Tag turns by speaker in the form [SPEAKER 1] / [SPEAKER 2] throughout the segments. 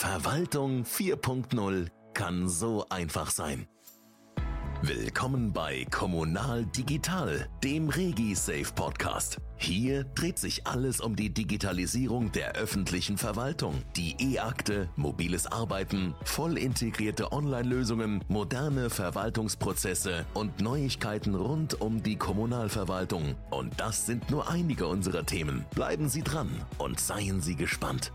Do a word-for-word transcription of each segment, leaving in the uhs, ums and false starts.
[SPEAKER 1] Verwaltung vier Punkt null kann so einfach sein. Willkommen bei Kommunal Digital, dem RegiSafe Podcast. Hier dreht sich alles um die Digitalisierung der öffentlichen Verwaltung. Die E-Akte, mobiles Arbeiten, voll integrierte Online-Lösungen, moderne Verwaltungsprozesse und Neuigkeiten rund um die Kommunalverwaltung. Und das sind nur einige unserer Themen. Bleiben Sie dran und seien Sie gespannt.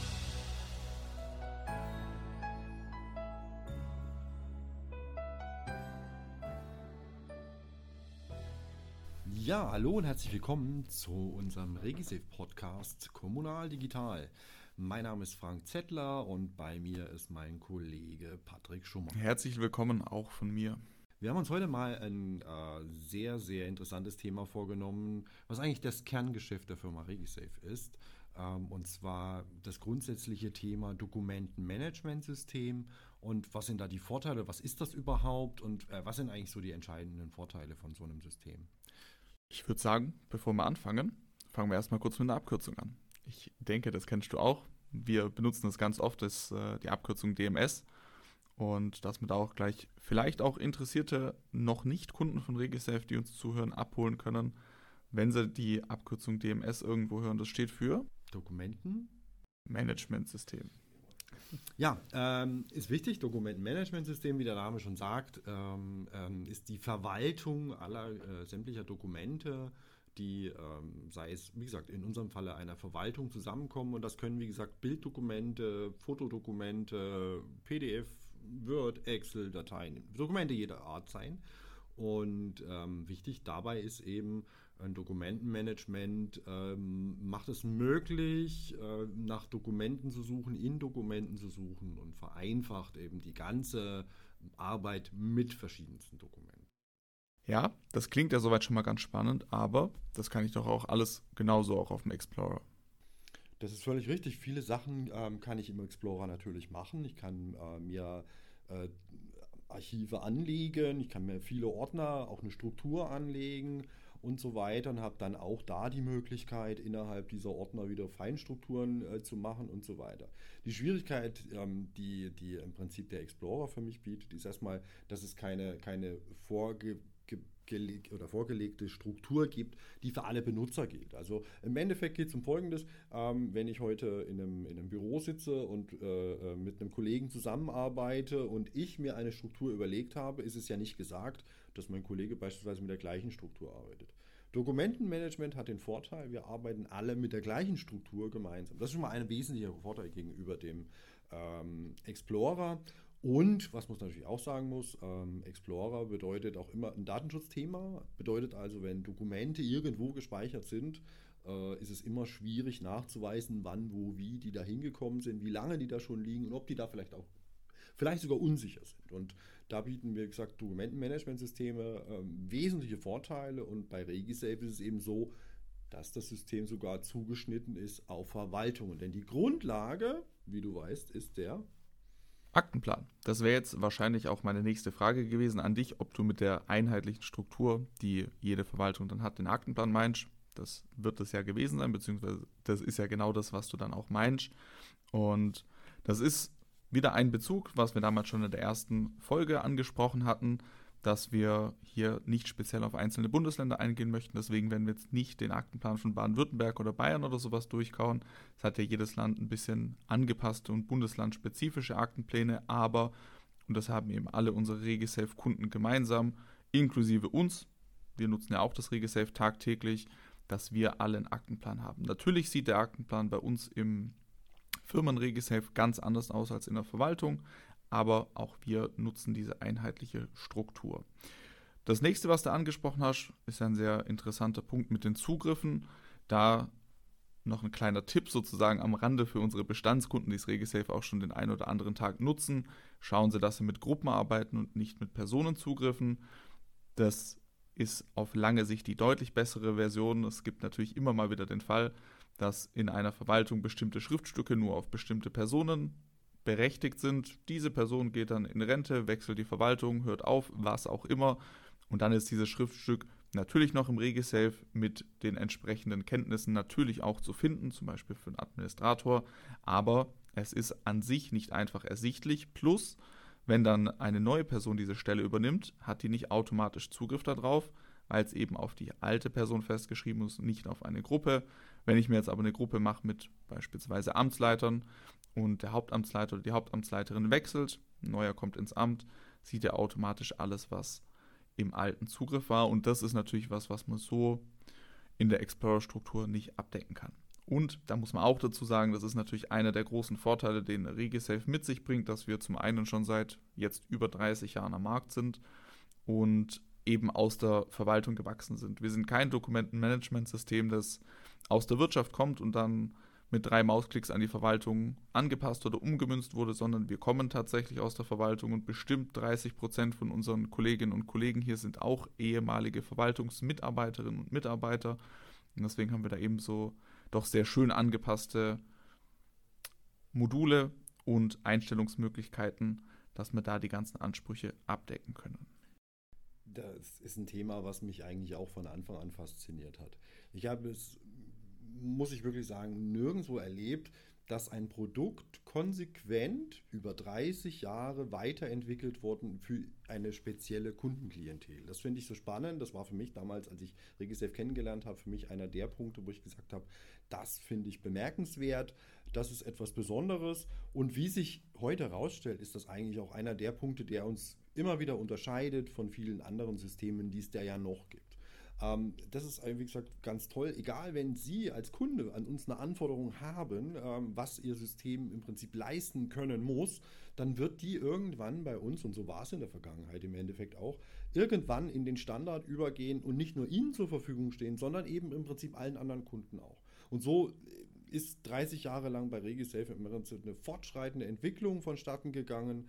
[SPEAKER 2] Ja, hallo und herzlich willkommen zu unserem RegiSafe Podcast Kommunal Digital. Mein Name ist Frank Zettler und bei mir ist mein Kollege Patrick Schummer.
[SPEAKER 3] Herzlich willkommen auch von mir.
[SPEAKER 2] Wir haben uns heute mal ein äh, sehr, sehr interessantes Thema vorgenommen, was eigentlich das Kerngeschäft der Firma RegiSafe ist. Ähm, und zwar das grundsätzliche Thema Dokumentenmanagementsystem und was sind da die Vorteile, was ist das überhaupt und äh, was sind eigentlich so die entscheidenden Vorteile von so einem System?
[SPEAKER 3] Ich würde sagen, bevor wir anfangen, fangen wir erstmal kurz mit einer Abkürzung an. Ich denke, das kennst du auch. Wir benutzen das ganz oft, das, äh, die Abkürzung D M S. Und dass wir da auch gleich vielleicht auch interessierte, noch nicht Kunden von RegiSafe, die uns zuhören, abholen können, wenn sie die Abkürzung D M S irgendwo hören. Das steht für Dokumentenmanagementsystem.
[SPEAKER 2] Ja, ähm, ist wichtig. Dokumentenmanagementsystem, wie der Name schon sagt, ähm, ähm, ist die Verwaltung aller äh, sämtlicher Dokumente, die, ähm, sei es, wie gesagt, in unserem Falle einer Verwaltung zusammenkommen. Und das können, wie gesagt, Bilddokumente, Fotodokumente, P D F, Word, Excel-Dateien, Dokumente jeder Art sein. Und ähm, wichtig dabei ist eben, ein Dokumentenmanagement ähm, macht es möglich, äh, nach Dokumenten zu suchen, in Dokumenten zu suchen und vereinfacht eben die ganze Arbeit mit verschiedensten Dokumenten.
[SPEAKER 3] Ja, das klingt ja soweit schon mal ganz spannend, aber das kann ich doch auch alles genauso auch auf dem Explorer.
[SPEAKER 2] Das ist völlig richtig. Viele Sachen ähm, kann ich im Explorer natürlich machen. Ich kann äh, mir äh, Archive anlegen, ich kann mir viele Ordner, auch eine Struktur anlegen und so weiter und habe dann auch da die Möglichkeit, innerhalb dieser Ordner wieder Feinstrukturen äh, zu machen und so weiter. Die Schwierigkeit, ähm, die, die im Prinzip der Explorer für mich bietet, ist erstmal, dass es keine, keine vorge oder vorgelegte Struktur gibt, die für alle Benutzer gilt. Also im Endeffekt geht es um Folgendes: ähm, Wenn ich heute in einem, in einem Büro sitze und äh, mit einem Kollegen zusammenarbeite und ich mir eine Struktur überlegt habe, ist es ja nicht gesagt, dass mein Kollege beispielsweise mit der gleichen Struktur arbeitet. Dokumentenmanagement hat den Vorteil, wir arbeiten alle mit der gleichen Struktur gemeinsam. Das ist schon mal ein wesentlicher Vorteil gegenüber dem ähm, Explorer. Und, was man natürlich auch sagen muss, ähm, Explorer bedeutet auch immer ein Datenschutzthema. Bedeutet also, wenn Dokumente irgendwo gespeichert sind, äh, ist es immer schwierig nachzuweisen, wann, wo, wie die da hingekommen sind, wie lange die da schon liegen und ob die da vielleicht auch vielleicht sogar unsicher sind. Und da bieten wir, wie gesagt, Dokumentenmanagementsysteme ähm, wesentliche Vorteile. Und bei RegiSafe ist es eben so, dass das System sogar zugeschnitten ist auf Verwaltungen. Denn die Grundlage, wie du weißt, ist der
[SPEAKER 3] Aktenplan. Das wäre jetzt wahrscheinlich auch meine nächste Frage gewesen an dich, ob du mit der einheitlichen Struktur, die jede Verwaltung dann hat, den Aktenplan meinst. Das wird es ja gewesen sein, beziehungsweise das ist ja genau das, was du dann auch meinst. Und das ist wieder ein Bezug, was wir damals schon in der ersten Folge angesprochen hatten, dass wir hier nicht speziell auf einzelne Bundesländer eingehen möchten. Deswegen werden wir jetzt nicht den Aktenplan von Baden-Württemberg oder Bayern oder sowas durchkauen. Es hat ja jedes Land ein bisschen angepasste und bundeslandspezifische Aktenpläne, aber, und das haben eben alle unsere RegiSafe-Kunden gemeinsam, inklusive uns, wir nutzen ja auch das RegiSafe tagtäglich, dass wir alle einen Aktenplan haben. Natürlich sieht der Aktenplan bei uns im Firmen-RegiSafe ganz anders aus als in der Verwaltung, aber auch wir nutzen diese einheitliche Struktur. Das nächste, was du angesprochen hast, ist ein sehr interessanter Punkt mit den Zugriffen. Da noch ein kleiner Tipp sozusagen am Rande für unsere Bestandskunden, die das RegiSafe auch schon den einen oder anderen Tag nutzen. Schauen Sie, dass Sie mit Gruppen arbeiten und nicht mit Personenzugriffen. Das ist auf lange Sicht die deutlich bessere Version. Es gibt natürlich immer mal wieder den Fall, dass in einer Verwaltung bestimmte Schriftstücke nur auf bestimmte Personen berechtigt sind. Diese Person geht dann in Rente, wechselt die Verwaltung, hört auf, was auch immer. Und dann ist dieses Schriftstück natürlich noch im RegiSafe mit den entsprechenden Kenntnissen natürlich auch zu finden, zum Beispiel für einen Administrator, aber es ist an sich nicht einfach ersichtlich. Plus, wenn dann eine neue Person diese Stelle übernimmt, hat die nicht automatisch Zugriff darauf, weil es eben auf die alte Person festgeschrieben ist, nicht auf eine Gruppe. Wenn ich mir jetzt aber eine Gruppe mache mit beispielsweise Amtsleitern und der Hauptamtsleiter oder die Hauptamtsleiterin wechselt, ein neuer kommt ins Amt, sieht er automatisch alles, was im alten Zugriff war. Und das ist natürlich was, was man so in der Explorer-Struktur nicht abdecken kann. Und da muss man auch dazu sagen, das ist natürlich einer der großen Vorteile, den RegiSafe mit sich bringt, dass wir zum einen schon seit jetzt über dreißig Jahren am Markt sind und eben aus der Verwaltung gewachsen sind. Wir sind kein Dokumentenmanagementsystem, das aus der Wirtschaft kommt und dann mit drei Mausklicks an die Verwaltung angepasst oder umgemünzt wurde, sondern wir kommen tatsächlich aus der Verwaltung und bestimmt dreißig Prozent von unseren Kolleginnen und Kollegen hier sind auch ehemalige Verwaltungsmitarbeiterinnen und Mitarbeiter. Und deswegen haben wir da eben so doch sehr schön angepasste Module und Einstellungsmöglichkeiten, dass wir da die ganzen Ansprüche abdecken können.
[SPEAKER 2] Das ist ein Thema, was mich eigentlich auch von Anfang an fasziniert hat. Ich habe es, muss ich wirklich sagen, nirgendwo erlebt, dass ein Produkt konsequent über dreißig Jahre weiterentwickelt worden für eine spezielle Kundenklientel. Das finde ich so spannend. Das war für mich damals, als ich RegiSafe kennengelernt habe, für mich einer der Punkte, wo ich gesagt habe, das finde ich bemerkenswert, das ist etwas Besonderes. Und wie sich heute herausstellt, ist das eigentlich auch einer der Punkte, der uns immer wieder unterscheidet von vielen anderen Systemen, die es da ja noch gibt. Ähm, das ist, wie gesagt, ganz toll. Egal, wenn Sie als Kunde an uns eine Anforderung haben, ähm, was Ihr System im Prinzip leisten können muss, dann wird die irgendwann bei uns, und so war es in der Vergangenheit im Endeffekt auch, irgendwann in den Standard übergehen und nicht nur Ihnen zur Verfügung stehen, sondern eben im Prinzip allen anderen Kunden auch. Und so ist dreißig Jahre lang bei RegiSafe im Prinzip eine fortschreitende Entwicklung vonstatten gegangen,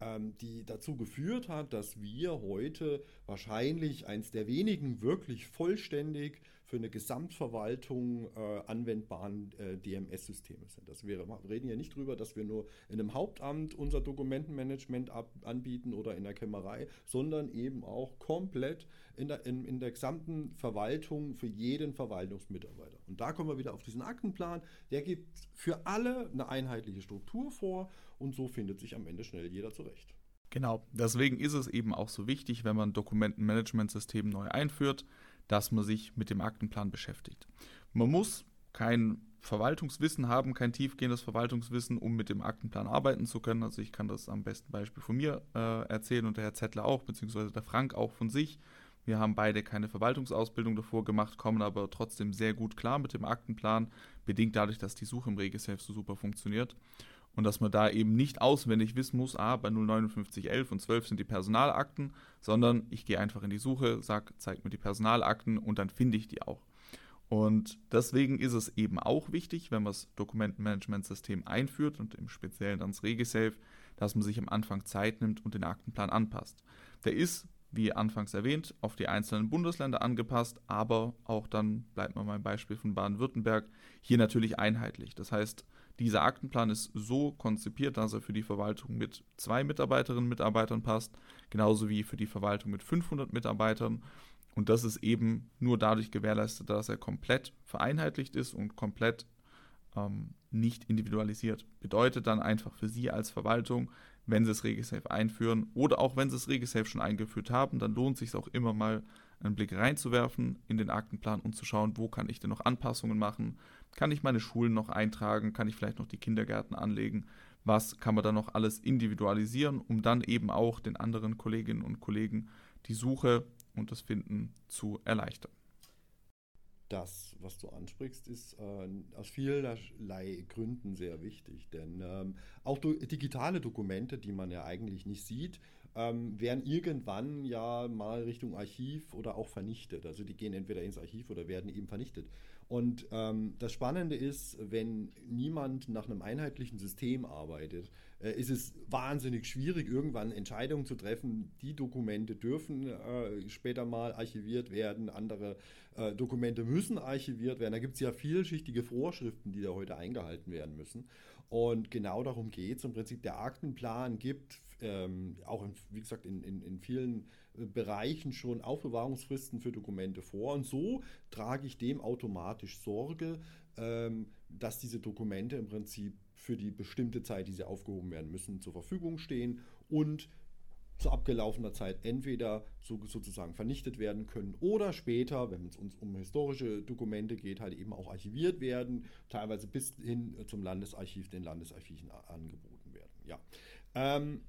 [SPEAKER 2] die dazu geführt hat, dass wir heute wahrscheinlich eins der wenigen wirklich vollständig für eine Gesamtverwaltung äh, anwendbaren äh, D M S-Systeme sind. Das wir reden ja nicht drüber, dass wir nur in einem Hauptamt unser Dokumentenmanagement ab, anbieten oder in der Kämmerei, sondern eben auch komplett in der, in, in der gesamten Verwaltung für jeden Verwaltungsmitarbeiter. Und da kommen wir wieder auf diesen Aktenplan. Der gibt für alle eine einheitliche Struktur vor und so findet sich am Ende schnell jeder zurecht.
[SPEAKER 3] Genau, deswegen ist es eben auch so wichtig, wenn man ein Dokumentenmanagementsystem neu einführt, dass man sich mit dem Aktenplan beschäftigt. Man muss kein Verwaltungswissen haben, kein tiefgehendes Verwaltungswissen, um mit dem Aktenplan arbeiten zu können. Also ich kann das am besten Beispiel von mir äh, erzählen und der Herr Zettler auch, beziehungsweise der Frank auch von sich. Wir haben beide keine Verwaltungsausbildung davor gemacht, kommen aber trotzdem sehr gut klar mit dem Aktenplan, bedingt dadurch, dass die Suche im RegiSafe so super funktioniert. Und dass man da eben nicht auswendig wissen muss, ah, bei null neunundfünfzig elf und zwölf sind die Personalakten, sondern ich gehe einfach in die Suche, sage, zeig mir die Personalakten und dann finde ich die auch. Und deswegen ist es eben auch wichtig, wenn man das Dokumentenmanagementsystem einführt und im Speziellen dann das RegiSafe, dass man sich am Anfang Zeit nimmt und den Aktenplan anpasst. Der ist, wie anfangs erwähnt, auf die einzelnen Bundesländer angepasst, aber auch dann, bleibt mal mein Beispiel von Baden-Württemberg, hier natürlich einheitlich. Das heißt, dieser Aktenplan ist so konzipiert, dass er für die Verwaltung mit zwei Mitarbeiterinnen und Mitarbeitern passt, genauso wie für die Verwaltung mit fünfhundert Mitarbeitern. Und das ist eben nur dadurch gewährleistet, dass er komplett vereinheitlicht ist und komplett ähm, nicht individualisiert. Bedeutet dann einfach für Sie als Verwaltung, wenn Sie das RegiSafe einführen oder auch wenn Sie das RegiSafe schon eingeführt haben, dann lohnt es sich auch immer mal einen Blick reinzuwerfen in den Aktenplan und zu schauen, wo kann ich denn noch Anpassungen machen, kann ich meine Schulen noch eintragen, kann ich vielleicht noch die Kindergärten anlegen, was kann man da noch alles individualisieren, um dann eben auch den anderen Kolleginnen und Kollegen die Suche und das Finden zu erleichtern.
[SPEAKER 2] Das, was du ansprichst, ist äh, aus vielerlei Gründen sehr wichtig, denn ähm, auch do- digitale Dokumente, die man ja eigentlich nicht sieht, ähm, werden irgendwann ja mal Richtung Archiv oder auch vernichtet. Also die gehen entweder ins Archiv oder werden eben vernichtet. Und ähm, das Spannende ist, wenn niemand nach einem einheitlichen System arbeitet, äh, ist es wahnsinnig schwierig, irgendwann Entscheidungen zu treffen. Die Dokumente dürfen äh, später mal archiviert werden, andere äh, Dokumente müssen archiviert werden. Da gibt es ja vielschichtige Vorschriften, die da heute eingehalten werden müssen. Und genau darum geht es. Im Prinzip der Aktenplan gibt, ähm, auch in, wie gesagt, in, in, in vielen Bereichen schon Aufbewahrungsfristen für Dokumente vor und so trage ich dem automatisch Sorge, ähm, dass diese Dokumente im Prinzip für die bestimmte Zeit, die sie aufgehoben werden müssen, zur Verfügung stehen und zu abgelaufener Zeit entweder so, sozusagen vernichtet werden können oder später, wenn es uns um historische Dokumente geht, halt eben auch archiviert werden, teilweise bis hin zum Landesarchiv, den Landesarchiven angeboten werden. Ja. Ähm,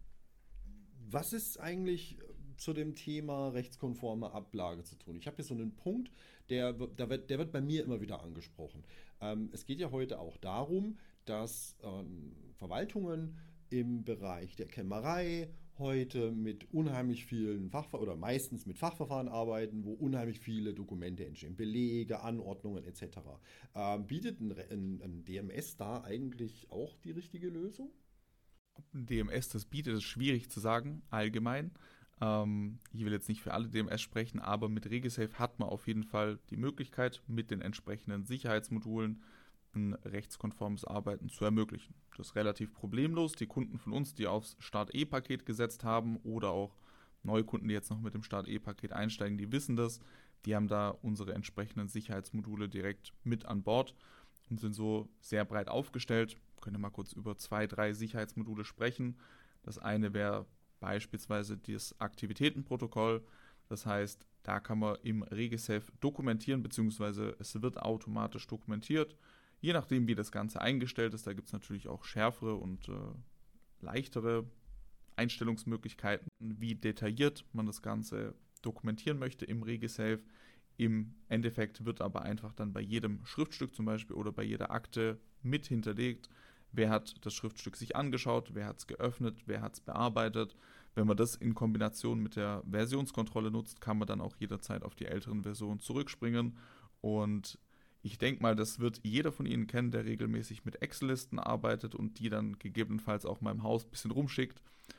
[SPEAKER 2] was ist eigentlich zu dem Thema rechtskonforme Ablage zu tun? Ich habe hier so einen Punkt, der, der, wird, der wird bei mir immer wieder angesprochen. Ähm, es geht ja heute auch darum, dass ähm, Verwaltungen im Bereich der Kämmerei heute mit unheimlich vielen Fachverfahren oder meistens mit Fachverfahren arbeiten, wo unheimlich viele Dokumente entstehen, Belege, Anordnungen et cetera. Ähm, bietet ein, ein, ein D M S da eigentlich auch die richtige Lösung?
[SPEAKER 3] Ob ein D M S das bietet, ist schwierig zu sagen, allgemein. Ähm, ich will jetzt nicht für alle D M S sprechen, aber mit RegiSafe hat man auf jeden Fall die Möglichkeit, mit den entsprechenden Sicherheitsmodulen ein rechtskonformes Arbeiten zu ermöglichen. Das ist relativ problemlos. Die Kunden von uns, die aufs Start-E-Paket gesetzt haben oder auch Neukunden, die jetzt noch mit dem Start-E-Paket einsteigen, die wissen das. Die haben da unsere entsprechenden Sicherheitsmodule direkt mit an Bord und sind so sehr breit aufgestellt. Wir können mal kurz über zwei, drei Sicherheitsmodule sprechen. Das eine wäre beispielsweise das Aktivitätenprotokoll. Das heißt, da kann man im RegiSafe dokumentieren, beziehungsweise es wird automatisch dokumentiert. Je nachdem, wie das Ganze eingestellt ist, da gibt es natürlich auch schärfere und äh, leichtere Einstellungsmöglichkeiten, wie detailliert man das Ganze dokumentieren möchte im RegiSafe. Im Endeffekt wird aber einfach dann bei jedem Schriftstück zum Beispiel oder bei jeder Akte mit hinterlegt, wer hat das Schriftstück sich angeschaut, wer hat es geöffnet, wer hat es bearbeitet. Wenn man das in Kombination mit der Versionskontrolle nutzt, kann man dann auch jederzeit auf die älteren Versionen zurückspringen. Und ich denke mal, das wird jeder von Ihnen kennen, der regelmäßig mit Excel-Listen arbeitet und die dann gegebenenfalls auch mal im Haus ein bisschen rumschickt.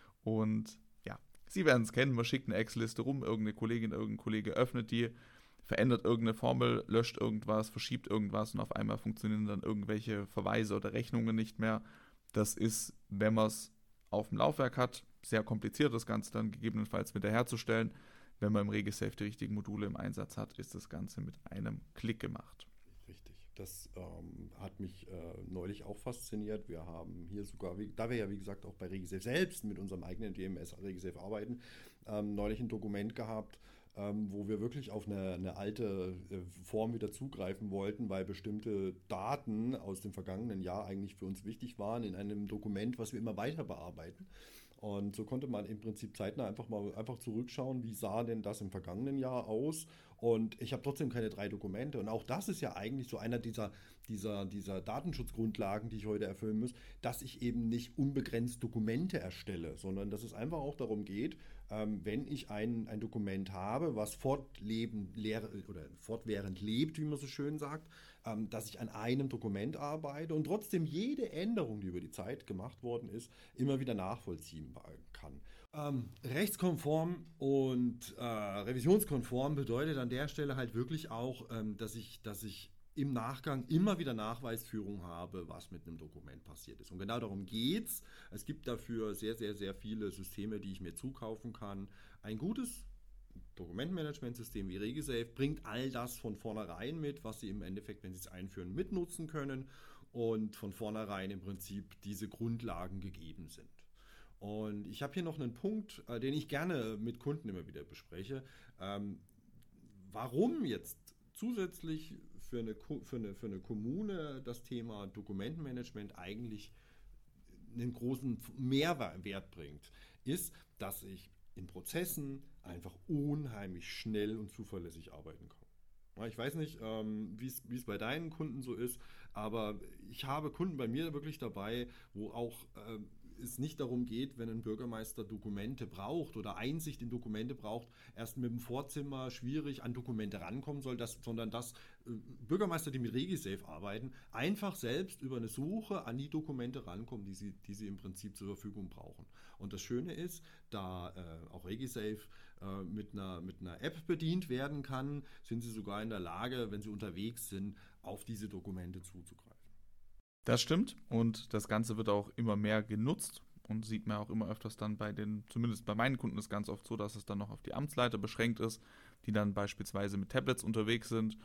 [SPEAKER 3] Und ja, Sie werden es kennen, man schickt eine Excel-Liste rum, irgendeine Kollegin, irgendein Kollege öffnet die, verändert irgendeine Formel, löscht irgendwas, verschiebt irgendwas und auf einmal funktionieren dann irgendwelche Verweise oder Rechnungen nicht mehr. Das ist, wenn man es auf dem Laufwerk hat, sehr kompliziert, das Ganze dann gegebenenfalls wiederherzustellen. Wenn man im RegiSafe die richtigen Module im Einsatz hat, ist das Ganze mit einem Klick gemacht.
[SPEAKER 2] Richtig. Das ähm, hat mich äh, neulich auch fasziniert. Wir haben hier sogar, wie, da wir ja wie gesagt auch bei RegiSafe selbst mit unserem eigenen D M S RegiSafe arbeiten, ähm, neulich ein Dokument gehabt, ähm, wo wir wirklich auf eine, eine alte äh, Form wieder zugreifen wollten, weil bestimmte Daten aus dem vergangenen Jahr eigentlich für uns wichtig waren in einem Dokument, was wir immer weiter bearbeiten. Und so konnte man im Prinzip zeitnah einfach mal einfach zurückschauen, wie sah denn das im vergangenen Jahr aus. Und ich habe trotzdem keine drei Dokumente. Und auch das ist ja eigentlich so einer dieser, dieser, dieser Datenschutzgrundlagen, die ich heute erfüllen muss, dass ich eben nicht unbegrenzt Dokumente erstelle, sondern dass es einfach auch darum geht, ähm, wenn ich ein, ein Dokument habe, was fortlebend leer, oder fortwährend lebt, wie man so schön sagt, ähm, dass ich an einem Dokument arbeite und trotzdem jede Änderung, die über die Zeit gemacht worden ist, immer wieder nachvollziehen kann. Ähm, rechtskonform und äh, revisionskonform bedeutet an der Stelle halt wirklich auch, ähm, dass ich, dass ich im Nachgang immer wieder Nachweisführung habe, was mit einem Dokument passiert ist. Und genau darum geht's. Es gibt dafür sehr, sehr, sehr viele Systeme, die ich mir zukaufen kann. Ein gutes Dokumentenmanagementsystem wie RegiSafe bringt all das von vornherein mit, was Sie im Endeffekt, wenn Sie es einführen, mitnutzen können und von vornherein im Prinzip diese Grundlagen gegeben sind. Und ich habe hier noch einen Punkt, äh, den ich gerne mit Kunden immer wieder bespreche. Ähm, warum jetzt zusätzlich für eine, für, eine, für eine Kommune das Thema Dokumentenmanagement eigentlich einen großen Mehrwert bringt, ist, dass ich in Prozessen einfach unheimlich schnell und zuverlässig arbeiten kann. Ich weiß nicht, ähm, wie es bei deinen Kunden so ist, aber ich habe Kunden bei mir wirklich dabei, wo auch äh, es nicht darum geht, wenn ein Bürgermeister Dokumente braucht oder Einsicht in Dokumente braucht, erst mit dem Vorzimmer schwierig an Dokumente rankommen soll, dass, sondern dass äh, Bürgermeister, die mit RegiSafe arbeiten, einfach selbst über eine Suche an die Dokumente rankommen, die sie, die sie im Prinzip zur Verfügung brauchen. Und das Schöne ist, da äh, auch RegiSafe äh, mit, einer, mit einer App bedient werden kann, sind sie sogar in der Lage, wenn sie unterwegs sind, auf diese Dokumente zuzugreifen.
[SPEAKER 3] Das stimmt und das Ganze wird auch immer mehr genutzt. und sieht man auch immer öfters dann bei den, zumindest bei meinen Kunden ist ganz oft so, dass es dann noch auf die Amtsleiter beschränkt ist, die dann beispielsweise mit Tablets unterwegs sind,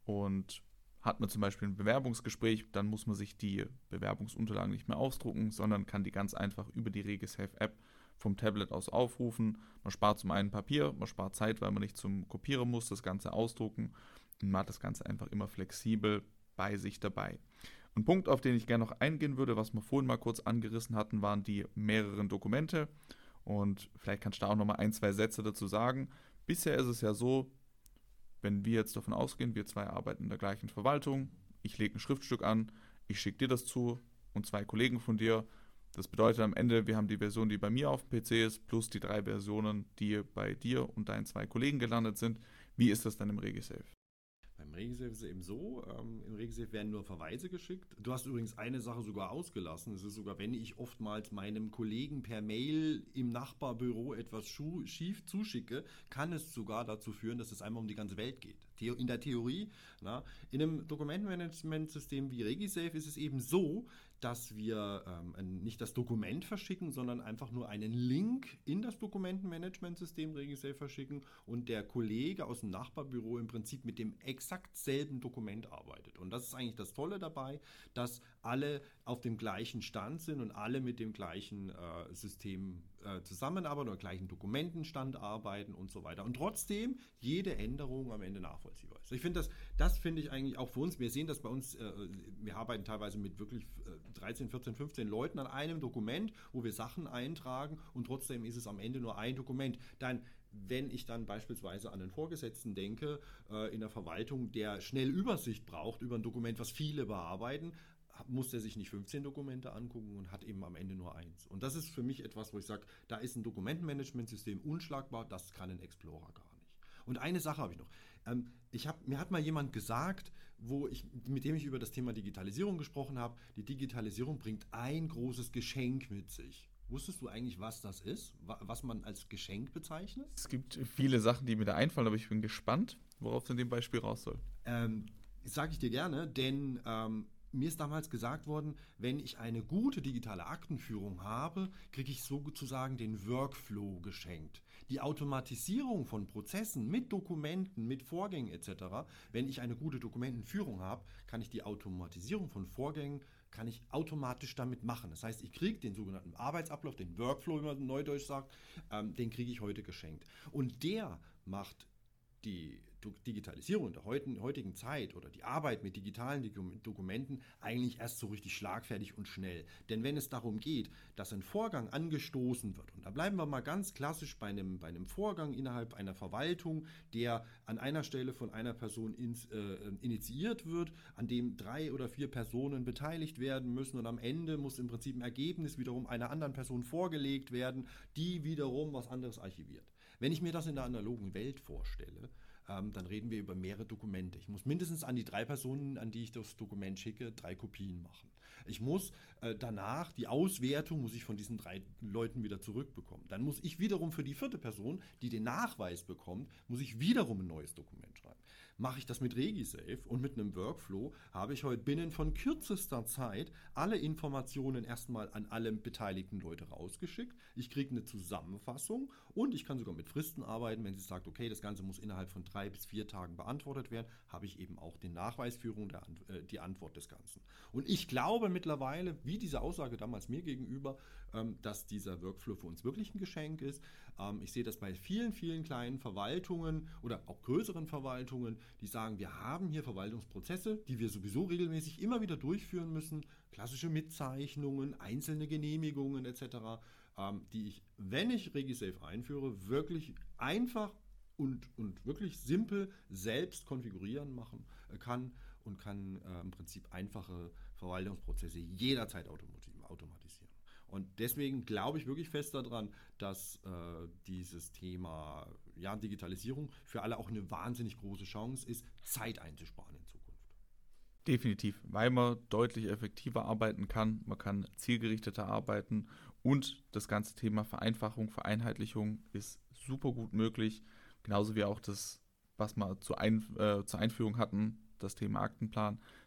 [SPEAKER 3] und hat man zum Beispiel ein Bewerbungsgespräch, dann muss man sich die Bewerbungsunterlagen nicht mehr ausdrucken, sondern kann die ganz einfach über die RegiSafe-App vom Tablet aus aufrufen. Man spart zum einen Papier, man spart Zeit, weil man nicht zum Kopierer muss, das Ganze ausdrucken, und man hat das Ganze einfach immer flexibel bei sich dabei. Ein Punkt, auf den ich gerne noch eingehen würde, was wir vorhin mal kurz angerissen hatten, waren die mehreren Dokumente, und vielleicht kannst du da auch noch mal ein, zwei Sätze dazu sagen. Bisher ist es ja so, wenn wir jetzt davon ausgehen, wir zwei arbeiten in der gleichen Verwaltung, ich lege ein Schriftstück an, ich schicke dir das zu und zwei Kollegen von dir. Das bedeutet am Ende, wir haben die Version, die bei mir auf dem P C ist, plus die drei Versionen, die bei dir und deinen zwei Kollegen gelandet sind. Wie ist das dann im RegiSafe?
[SPEAKER 2] Beim RegiSafe ist es eben so, ähm, im RegiSafe werden nur Verweise geschickt. Du hast übrigens eine Sache sogar ausgelassen. Es ist sogar, wenn ich oftmals meinem Kollegen per Mail im Nachbarbüro etwas schu- schief zuschicke, kann es sogar dazu führen, dass es einmal um die ganze Welt geht. The- in der Theorie, na, in einem Dokumentmanagementsystem wie RegiSafe ist es eben so, dass wir ähm, nicht das Dokument verschicken, sondern einfach nur einen Link in das Dokumentenmanagementsystem RegiSafe verschicken und der Kollege aus dem Nachbarbüro im Prinzip mit dem exakt selben Dokument arbeitet. Und das ist eigentlich das Tolle dabei, dass alle auf dem gleichen Stand sind und alle mit dem gleichen äh, System äh, zusammenarbeiten oder gleichen Dokumentenstand arbeiten und so weiter. Und trotzdem jede Änderung am Ende nachvollziehbar ist. Ich finde das, das finde ich eigentlich auch für uns, wir sehen das bei uns, äh, wir arbeiten teilweise mit wirklich äh, dreizehn, vierzehn, fünfzehn Leuten an einem Dokument, wo wir Sachen eintragen, und trotzdem ist es am Ende nur ein Dokument. Dann, wenn ich dann beispielsweise an einen Vorgesetzten denke, äh, in der Verwaltung, der schnell Übersicht braucht über ein Dokument, was viele bearbeiten, muss er sich nicht fünfzehn Dokumente angucken und hat eben am Ende nur eins. Und das ist für mich etwas, wo ich sage, da ist ein Dokumentenmanagementsystem unschlagbar, das kann ein Explorer gar nicht. Und eine Sache habe ich noch. Ähm, ich hab, mir hat mal jemand gesagt, wo ich, mit dem ich über das Thema Digitalisierung gesprochen habe, die Digitalisierung bringt ein großes Geschenk mit sich. Wusstest du eigentlich, was das ist? Was man als Geschenk bezeichnet?
[SPEAKER 3] Es gibt viele Sachen, die mir da einfallen, aber ich bin gespannt, worauf es in dem Beispiel raus soll.
[SPEAKER 2] Ähm, sage ich dir gerne, denn ähm, mir ist damals gesagt worden, wenn ich eine gute digitale Aktenführung habe, kriege ich sozusagen den Workflow geschenkt. Die Automatisierung von Prozessen mit Dokumenten, mit Vorgängen et cetera. Wenn ich eine gute Dokumentenführung habe, kann ich die Automatisierung von Vorgängen kann ich automatisch damit machen. Das heißt, ich kriege den sogenannten Arbeitsablauf, den Workflow, wie man in Neudeutsch sagt, ähm, den kriege ich heute geschenkt. Und der macht die Digitalisierung in der heutigen Zeit oder die Arbeit mit digitalen Dokumenten eigentlich erst so richtig schlagfertig und schnell. Denn wenn es darum geht, dass ein Vorgang angestoßen wird, und da bleiben wir mal ganz klassisch bei einem, bei einem Vorgang innerhalb einer Verwaltung, der an einer Stelle von einer Person ins, äh, initiiert wird, an dem drei oder vier Personen beteiligt werden müssen, und am Ende muss im Prinzip ein Ergebnis wiederum einer anderen Person vorgelegt werden, die wiederum was anderes archiviert. Wenn ich mir das in der analogen Welt vorstelle, ähm, dann reden wir über mehrere Dokumente. Ich muss mindestens an die drei Personen, an die ich das Dokument schicke, drei Kopien machen. Ich muss äh, danach, die Auswertung muss ich von diesen drei Leuten wieder zurückbekommen. Dann muss ich wiederum für die vierte Person, die den Nachweis bekommt, muss ich wiederum ein neues Dokument schreiben. Mache ich das mit RegiSafe und mit einem Workflow, habe ich heute binnen von kürzester Zeit alle Informationen erstmal an alle beteiligten Leute rausgeschickt. Ich kriege eine Zusammenfassung und ich kann sogar mit Fristen arbeiten. Wenn sie sagt, okay, das Ganze muss innerhalb von drei bis vier Tagen beantwortet werden, habe ich eben auch die Nachweisführung, der, äh, die Antwort des Ganzen. Und ich glaube mittlerweile, wie diese Aussage damals mir gegenüber, ähm, dass dieser Workflow für uns wirklich ein Geschenk ist. Ähm, ich sehe das bei vielen, vielen kleinen Verwaltungen oder auch größeren Verwaltungen, die sagen, wir haben hier Verwaltungsprozesse, die wir sowieso regelmäßig immer wieder durchführen müssen, klassische Mitzeichnungen, einzelne Genehmigungen et cetera, ähm, die ich, wenn ich RegiSafe einführe, wirklich einfach und, und wirklich simpel selbst konfigurieren machen äh, kann und kann äh, im Prinzip einfache Verwaltungsprozesse jederzeit automatisieren. Und deswegen glaube ich wirklich fest daran, dass äh, dieses Thema ja, Digitalisierung für alle auch eine wahnsinnig große Chance ist, Zeit einzusparen in Zukunft.
[SPEAKER 3] Definitiv, weil man deutlich effektiver arbeiten kann, man kann zielgerichteter arbeiten und das ganze Thema Vereinfachung, Vereinheitlichung ist super gut möglich. Genauso wie auch das, was wir zur, Ein- äh, zur Einführung hatten, das Thema Aktenplan,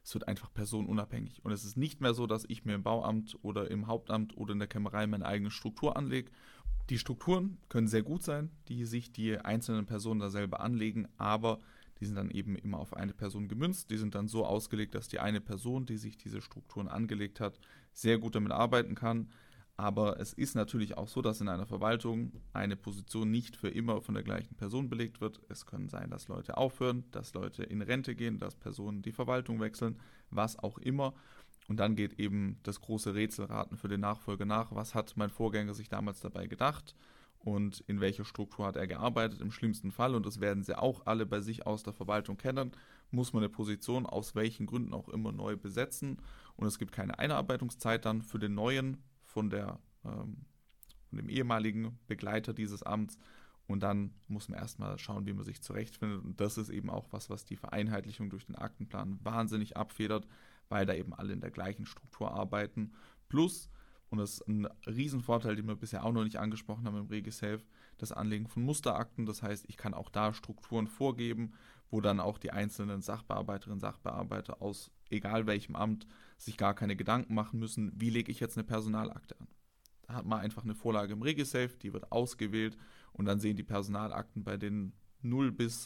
[SPEAKER 3] Es wird einfach personenunabhängig. Und es ist nicht mehr so, dass ich mir im Bauamt oder im Hauptamt oder in der Kämmerei meine eigene Struktur anlege. Die Strukturen können sehr gut sein, die sich die einzelnen Personen da selber anlegen, aber die sind dann eben immer auf eine Person gemünzt. Die sind dann so ausgelegt, dass die eine Person, die sich diese Strukturen angelegt hat, sehr gut damit arbeiten kann. Aber es ist natürlich auch so, dass in einer Verwaltung eine Position nicht für immer von der gleichen Person belegt wird. Es können sein, dass Leute aufhören, dass Leute in Rente gehen, dass Personen die Verwaltung wechseln, was auch immer. Und dann geht eben das große Rätselraten für den Nachfolger nach. Was hat mein Vorgänger sich damals dabei gedacht und in welcher Struktur hat er gearbeitet? Im schlimmsten Fall, und das werden sie auch alle bei sich aus der Verwaltung kennen, muss man eine Position aus welchen Gründen auch immer neu besetzen. Und es gibt keine Einarbeitungszeit dann für den neuen von, der, ähm, von dem ehemaligen Begleiter dieses Amts. Und dann muss man erstmal schauen, wie man sich zurechtfindet. Und das ist eben auch was, was die Vereinheitlichung durch den Aktenplan wahnsinnig abfedert, weil da eben alle in der gleichen Struktur arbeiten. Plus, und das ist ein Riesenvorteil, den wir bisher auch noch nicht angesprochen haben im RegiSafe, das Anlegen von Musterakten. Das heißt, ich kann auch da Strukturen vorgeben, wo dann auch die einzelnen Sachbearbeiterinnen und Sachbearbeiter aus egal welchem Amt sich gar keine Gedanken machen müssen, wie lege ich jetzt eine Personalakte an. Da hat man einfach eine Vorlage im RegiSafe, die wird ausgewählt und dann sehen die Personalakten bei den null bis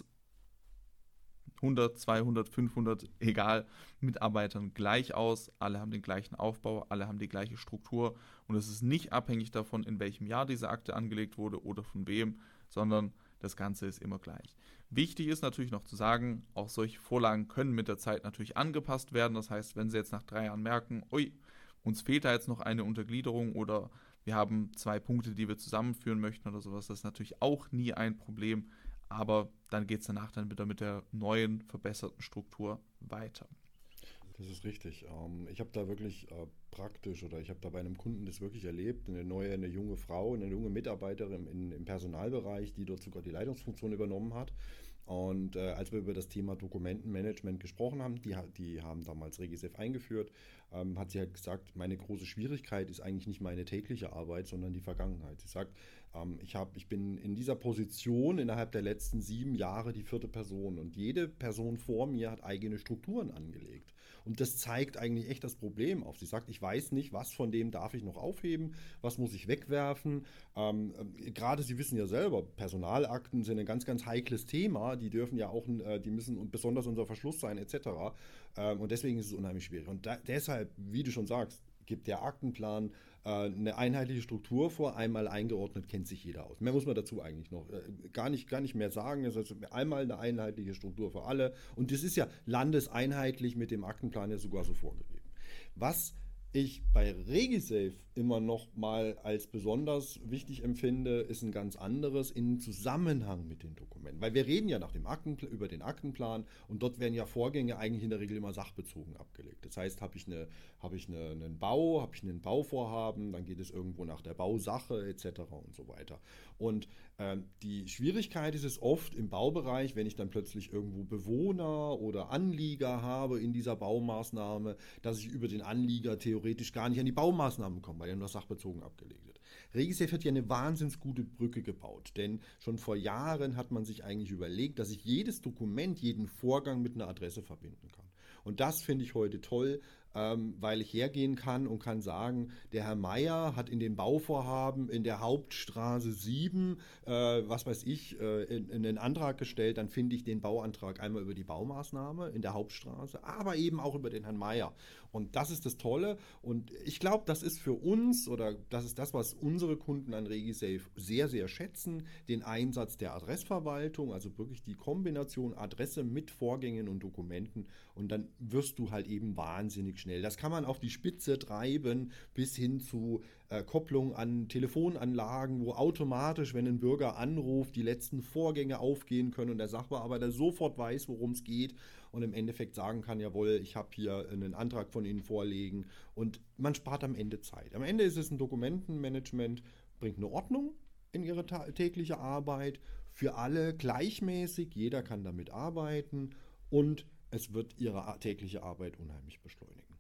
[SPEAKER 3] hundert, zweihundert, fünfhundert, egal, Mitarbeitern gleich aus. Alle haben den gleichen Aufbau, alle haben die gleiche Struktur und es ist nicht abhängig davon, in welchem Jahr diese Akte angelegt wurde oder von wem, sondern das Ganze ist immer gleich. Wichtig ist natürlich noch zu sagen, auch solche Vorlagen können mit der Zeit natürlich angepasst werden. Das heißt, wenn Sie jetzt nach drei Jahren merken, ui, uns fehlt da jetzt noch eine Untergliederung oder wir haben zwei Punkte, die wir zusammenführen möchten oder sowas, das ist natürlich auch nie ein Problem. Aber dann geht es danach dann wieder mit der neuen, verbesserten Struktur weiter.
[SPEAKER 2] Das ist richtig. Ich habe da wirklich praktisch oder ich habe da bei einem Kunden das wirklich erlebt, eine neue, eine junge Frau, eine junge Mitarbeiterin im, im Personalbereich, die dort sogar die Leitungsfunktion übernommen hat. Und äh, als wir über das Thema Dokumentenmanagement gesprochen haben, die, die haben damals RegiSafe eingeführt, ähm, hat sie halt gesagt, meine große Schwierigkeit ist eigentlich nicht meine tägliche Arbeit, sondern die Vergangenheit. Sie sagt, ähm, ich, hab, ich bin in dieser Position innerhalb der letzten sieben Jahre die vierte Person und jede Person vor mir hat eigene Strukturen angelegt. Und das zeigt eigentlich echt das Problem auf. Sie sagt, ich weiß nicht, was von dem darf ich noch aufheben, was muss ich wegwerfen. Ähm, äh, gerade Sie wissen ja selber, Personalakten sind ein ganz, ganz heikles Thema. Die dürfen ja auch, äh, die müssen besonders unter Verschluss sein et cetera. Ähm, und deswegen ist es unheimlich schwierig. Und da, deshalb, wie du schon sagst, gibt der Aktenplan äh, eine einheitliche Struktur vor, einmal eingeordnet, kennt sich jeder aus. Mehr muss man dazu eigentlich noch äh, gar, nicht, gar nicht mehr sagen. Es ist einmal eine einheitliche Struktur für alle und das ist ja landeseinheitlich mit dem Aktenplan ja sogar so vorgegeben. Was ich bei RegiSafe immer noch mal als besonders wichtig empfinde, ist ein ganz anderes in Zusammenhang mit den Dokumenten. Weil wir reden ja nach dem Aktenplan, über den Aktenplan und dort werden ja Vorgänge eigentlich in der Regel immer sachbezogen abgelegt. Das heißt, habe ich, eine, habe ich eine, einen Bau, habe ich einen Bauvorhaben, dann geht es irgendwo nach der Bausache et cetera und so weiter. Und äh, die Schwierigkeit ist es oft im Baubereich, wenn ich dann plötzlich irgendwo Bewohner oder Anlieger habe in dieser Baumaßnahme, dass ich über den Anlieger theoretisch gar nicht an die Baumaßnahmen komme, weil ja nur sachbezogen abgelegt wird. RegiSafe hat ja eine wahnsinnig gute Brücke gebaut, denn schon vor Jahren hat man sich eigentlich überlegt, dass ich jedes Dokument, jeden Vorgang mit einer Adresse verbinden kann. Und das finde ich heute toll, ähm, weil ich hergehen kann und kann sagen, der Herr Meier hat in dem Bauvorhaben in der Hauptstraße sieben, äh, was weiß ich, äh, in, in einen Antrag gestellt, dann finde ich den Bauantrag einmal über die Baumaßnahme in der Hauptstraße, aber eben auch über den Herrn Meier. Und das ist das Tolle und ich glaube, das ist für uns oder das ist das, was unsere Kunden an RegiSafe sehr, sehr schätzen, den Einsatz der Adressverwaltung, also wirklich die Kombination Adresse mit Vorgängen und Dokumenten und dann wirst du halt eben wahnsinnig schnell. Das kann man auf die Spitze treiben bis hin zu äh, Kopplung an Telefonanlagen, wo automatisch, wenn ein Bürger anruft, die letzten Vorgänge aufgehen können und der Sachbearbeiter sofort weiß, worum es geht und im Endeffekt sagen kann, jawohl, ich habe hier einen Antrag von Ihnen vorlegen und man spart am Ende Zeit. Am Ende ist es ein Dokumentenmanagement, bringt eine Ordnung in ihre ta- tägliche Arbeit, für alle gleichmäßig, jeder kann damit arbeiten und es wird ihre tägliche Arbeit unheimlich beschleunigen.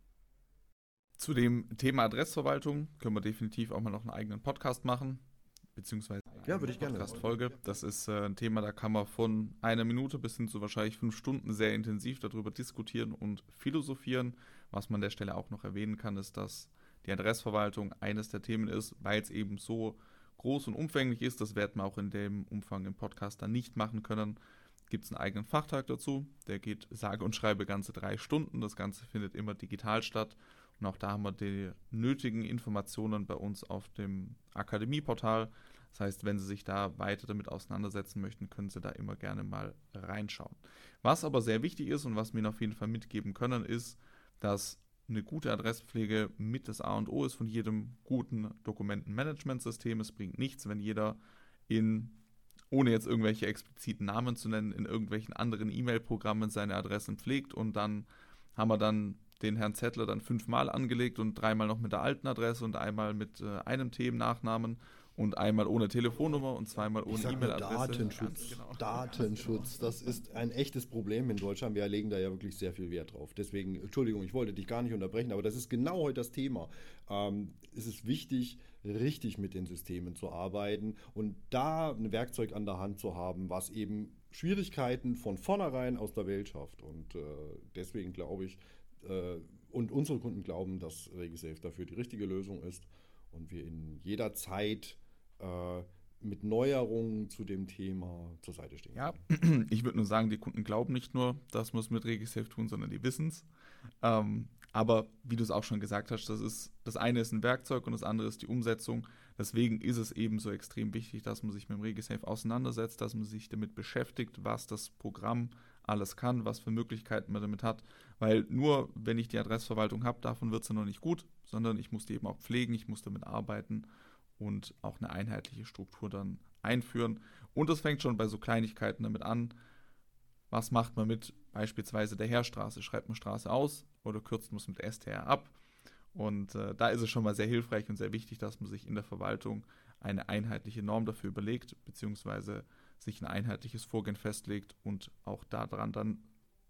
[SPEAKER 3] Zu dem Thema Adressverwaltung können wir definitiv auch mal noch einen eigenen Podcast machen, beziehungsweise
[SPEAKER 2] Ja, würde ich gerne.
[SPEAKER 3] Podcast-Folge. Das ist äh, ein Thema, da kann man von einer Minute bis hin zu wahrscheinlich fünf Stunden sehr intensiv darüber diskutieren und philosophieren. Was man an der Stelle auch noch erwähnen kann, ist, dass die Adressverwaltung eines der Themen ist, weil es eben so groß und umfänglich ist. Das werden wir auch in dem Umfang im Podcast dann nicht machen können. Gibt es einen eigenen Fachtag dazu. Der geht sage und schreibe ganze drei Stunden. Das Ganze findet immer digital statt. Und auch da haben wir die nötigen Informationen bei uns auf dem Akademieportal. Das heißt, wenn Sie sich da weiter damit auseinandersetzen möchten, können Sie da immer gerne mal reinschauen. Was aber sehr wichtig ist und was wir Ihnen auf jeden Fall mitgeben können, ist, dass eine gute Adresspflege mit das A und O ist von jedem guten Dokumentenmanagementsystem. Es bringt nichts, wenn jeder in, ohne jetzt irgendwelche expliziten Namen zu nennen, in irgendwelchen anderen E-Mail-Programmen seine Adressen pflegt und dann haben wir dann den Herrn Zettler dann fünfmal angelegt und dreimal noch mit der alten Adresse und einmal mit äh, einem Themennachnamen und einmal ohne Telefonnummer und zweimal ohne E-Mail-Adresse.
[SPEAKER 2] Datenschutz, genau. Datenschutz, das ist ein echtes Problem in Deutschland. Wir legen da ja wirklich sehr viel Wert drauf. Deswegen, Entschuldigung, ich wollte dich gar nicht unterbrechen, aber das ist genau heute das Thema. Ähm, es ist wichtig, richtig mit den Systemen zu arbeiten und da ein Werkzeug an der Hand zu haben, was eben Schwierigkeiten von vornherein aus der Welt schafft. Und äh, deswegen glaube ich, äh, und unsere Kunden glauben, dass RegiSafe dafür die richtige Lösung ist und wir in jeder Zeit äh, mit Neuerungen zu dem Thema zur Seite stehen.
[SPEAKER 3] Ja, ich würde nur sagen, die Kunden glauben nicht nur, dass wir es mit RegiSafe tun, sondern die wissen es. Ähm, aber wie du es auch schon gesagt hast, das ist, das eine ist ein Werkzeug und das andere ist die Umsetzung. Deswegen ist es eben so extrem wichtig, dass man sich mit dem RegiSafe auseinandersetzt, dass man sich damit beschäftigt, was das Programm alles kann, was für Möglichkeiten man damit hat. Weil nur, wenn ich die Adressverwaltung habe, davon wird es ja noch nicht gut, sondern ich muss die eben auch pflegen, ich muss damit arbeiten und auch eine einheitliche Struktur dann einführen. Und das fängt schon bei so Kleinigkeiten damit an. Was macht man mit beispielsweise der Heerstraße? Schreibt man Straße aus oder kürzt man es mit S T R ab? Und äh, da ist es schon mal sehr hilfreich und sehr wichtig, dass man sich in der Verwaltung eine einheitliche Norm dafür überlegt, beziehungsweise sich ein einheitliches Vorgehen festlegt und auch daran dann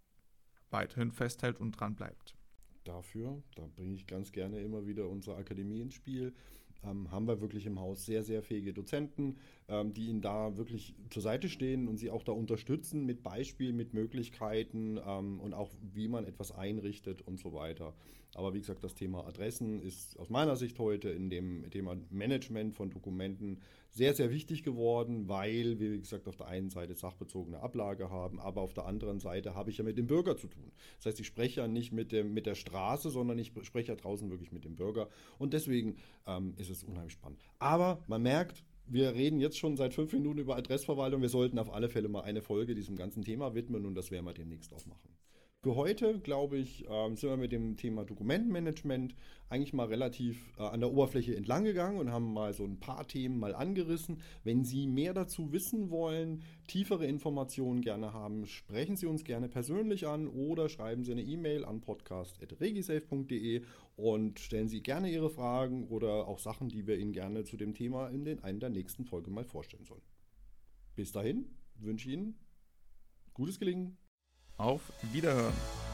[SPEAKER 3] weiterhin festhält und dran bleibt.
[SPEAKER 2] Dafür, da bringe ich ganz gerne immer wieder unsere Akademie ins Spiel. Ähm, haben wir wirklich im Haus sehr, sehr fähige Dozenten, ähm, die Ihnen da wirklich zur Seite stehen und Sie auch da unterstützen mit Beispielen, mit Möglichkeiten ähm, und auch wie man etwas einrichtet und so weiter. Aber wie gesagt, das Thema Adressen ist aus meiner Sicht heute in dem Thema Management von Dokumenten sehr, sehr wichtig geworden, weil wir, wie gesagt, auf der einen Seite sachbezogene Ablage haben, aber auf der anderen Seite habe ich ja mit dem Bürger zu tun. Das heißt, ich spreche ja nicht mit, dem, mit der Straße, sondern ich spreche ja draußen wirklich mit dem Bürger und deswegen ähm, ist es unheimlich spannend. Aber man merkt, wir reden jetzt schon seit fünf Minuten über Adressverwaltung. Wir sollten auf alle Fälle mal eine Folge diesem ganzen Thema widmen und das werden wir demnächst auch machen. Für heute, glaube ich, sind wir mit dem Thema Dokumentenmanagement eigentlich mal relativ äh, an der Oberfläche entlang gegangen und haben mal so ein paar Themen mal angerissen. Wenn Sie mehr dazu wissen wollen, tiefere Informationen gerne haben, sprechen Sie uns gerne persönlich an oder schreiben Sie eine E-Mail an podcast at regisafe punkt de und stellen Sie gerne Ihre Fragen oder auch Sachen, die wir Ihnen gerne zu dem Thema in den einen der nächsten Folgen mal vorstellen sollen. Bis dahin wünsche ich Ihnen gutes Gelingen.
[SPEAKER 3] Auf Wiederhören.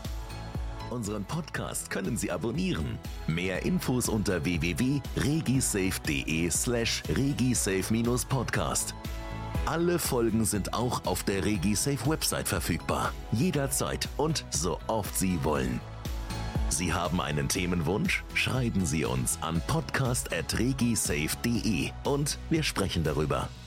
[SPEAKER 1] Unseren Podcast können Sie abonnieren. Mehr Infos unter w w w punkt regisafe punkt de slash regisafe-podcast. Alle Folgen sind auch auf der RegiSafe-Website verfügbar. Jederzeit und so oft Sie wollen. Sie haben einen Themenwunsch? Schreiben Sie uns an podcast at regisafe punkt de und wir sprechen darüber.